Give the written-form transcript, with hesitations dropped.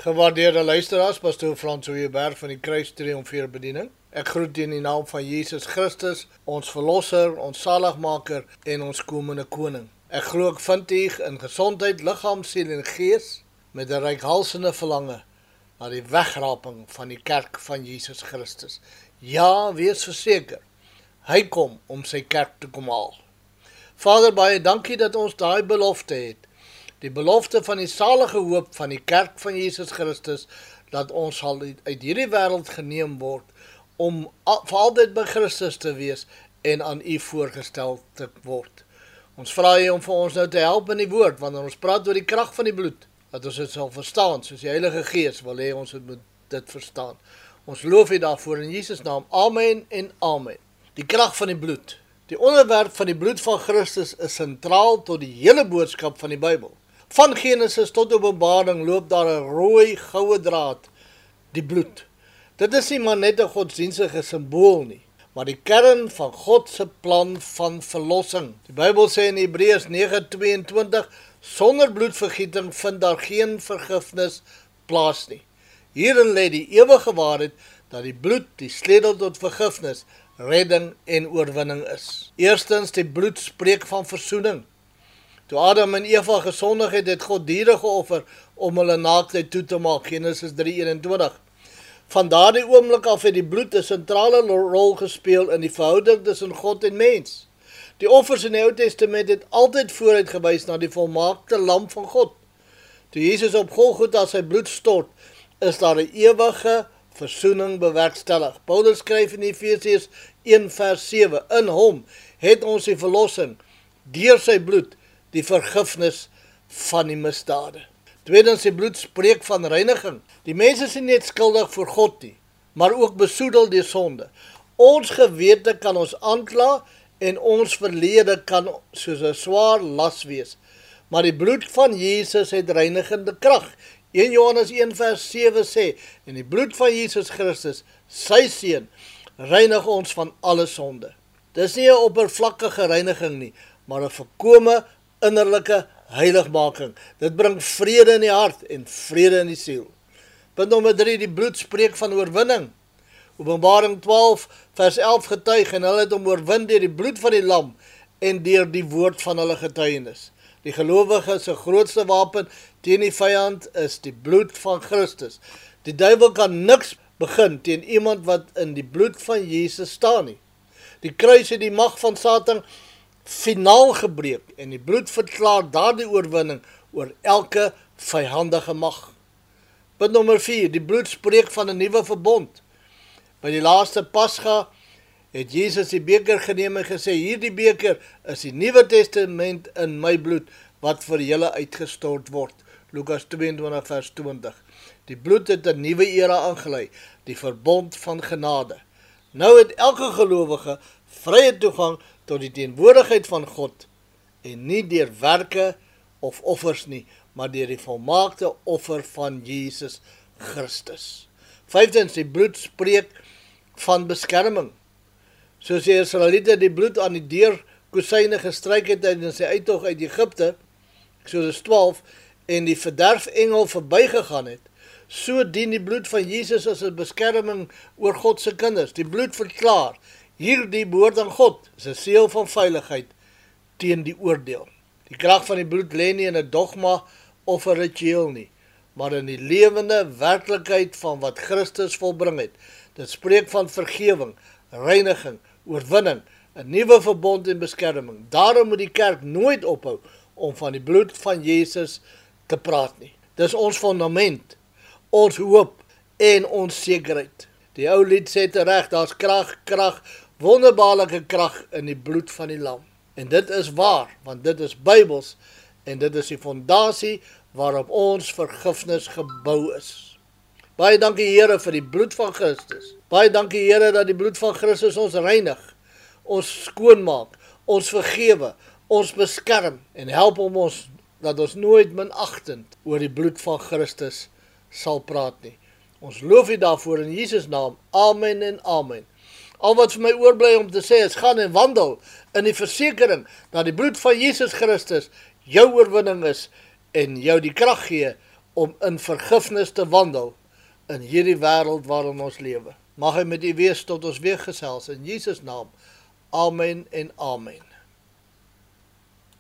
Gewaardeerde luisteraars, pastoor Frans Hooiberg van die Kruis Triomfeer Bediening. Ek groet u in die naam van Jesus Christus, ons verlosser, ons saligmaker en ons komende koning. Ek glo ek vind u in gesondheid, liggaam, siel en gees met 'n reikhalsende verlange na die wegraping van die kerk van Jesus Christus. Ja, wees verseker, hy kom om sy kerk te kom haal. Vader, baie dankie dat ons daai belofte het. Die belofte van die salige hoop van die kerk van Jesus Christus, dat ons sal uit hierdie wêreld geneem word, om vir altyd by Christus te wees en aan u voorgestel te word. Ons vra u om vir ons nou te help in die woord, wanneer ons praat oor die krag van die bloed, dat ons dit sal verstaan, soos die Heilige Gees wil hê ons moet dit verstaan. Ons loof u daarvoor in Jesus naam. Amen en amen. Die krag van die bloed. Die onderwerp van die bloed van Christus is sentraal tot die hele boodskap van die Bybel. Van Genesis tot Openbaring loop daar 'n rooi goue draad, die bloed. Dit is nie maar net 'n godsdienstige simbool nie, maar die kern van God se plan van verlossing. Die Bybel sê in Hebreërs 9:22, sonder bloedvergieting vind daar geen vergifnis plaas nie. Hierin lê die ewige waarheid dat die bloed die sleutel tot vergifnis, redding en oorwinning is. Eerstens, die bloed spreek van versoening. Toe Adam en Eva gesondig het, het God diere geoffer om hulle naaktheid toe te maak, Genesis 3:21. Van daardie oomblik af het die bloed 'n sentrale rol gespeel in die verhouding tussen God en mens. Die offers in die Ou Testament het altyd vooruit gewys na die volmaakte lam van God. Toe Jesus op Golgotha sy bloed stort, is daar 'n ewige versoening bewerkstellig. Paulus skryf in Efesiërs 1:7, in hom het ons die verlossing, deur sy bloed, die vergifnis van die misdade. Tweedens, die bloed spreek van reiniging. Die mens is nie net skuldig voor God nie, maar ook besoedel deur sonde. Ons gewete kan ons aankla en ons verlede kan soos 'n swaar las wees. Maar die bloed van Jesus het reinigende krag. 1 Johannes 1:7 sê, en die bloed van Jesus Christus, sy seun, reinig ons van alle sonde. Dis nie 'n oppervlakkige reiniging nie, maar 'n volkome innerlike heiligmaking. Dit bring vrede in die hart en vrede in die siel. Punt nommer 3, die bloed spreek van oorwinning. Openbaring 12:11 getuig, en hulle het hom oorwin deur die bloed van die lam en deur die woord van hulle getuienis. Die gelowige se grootste wapen teen die vyand is die bloed van Christus. Die duiwel kan niks begin teen iemand wat in die bloed van Jesus staan nie. Die kruis het die mag van Satan finaal gebreek en die bloed verklaar daardie oorwinning oor elke vyhandige mag. Punt nommer 4, die bloed spreek van 'n nuwe verbond. By die laaste Pasga het Jesus die beker geneem en gesê, hierdie beker is die Nuwe Testament in my bloed, wat vir julle uitgestort word. Lukas 22:20. Die bloed het 'n nuwe era aangelei, die verbond van genade. Nou het elke gelowige vrye toegang tot die teenwoordigheid van God, en nie deur werke of offers nie, maar deur die volmaakte offer van Jesus Christus. Vyftens, die bloed spreek van beskerming. Soos die Israeliete die bloed aan die deurkosyne gestryk het tydens sy uittog uit Egipte, Eksodus 12, en die verderfengel verbygegaan het, so dien die bloed van Jesus as 'n beskerming oor God se kinders. Die bloed verklaar, hierdie behoort aan God, is 'n seël van veiligheid teen die oordeel. Die krag van die bloed lê nie in 'n dogma of 'n ritueel nie, maar in die lewende werklikheid van wat Christus volbring het. Dit spreek van vergewing, reiniging, oorwinning, 'n nuwe verbond en beskerming. Daarom moet die kerk nooit ophou om van die bloed van Jesus te praat nie. Dis ons fundament, ons hoop en ons sekerheid. Die ou lied sê tereg, daar's krag, wonderbaarlike krag in die bloed van die lam. En dit is waar, want dit is Bybels en dit is die fondasie waarop ons vergifnis gebou is. Baie dankie Here vir die bloed van Christus. Baie dankie Here dat die bloed van Christus ons reinig, ons skoonmaak, ons vergewe, ons beskerm en help om ons, dat ons nooit minagtend oor die bloed van Christus sal praat nie. Ons loof U daarvoor in Jesus naam. Amen en amen. Al wat vir my oorbly om te sê is, gaan en wandel in die versekering dat die bloed van Jesus Christus jou oorwinning is en jou die krag gee om in vergifnis te wandel in hierdie wêreld waarin ons lewe. Mag hy met u wees tot ons weer gesels in Jesus naam. Amen en amen.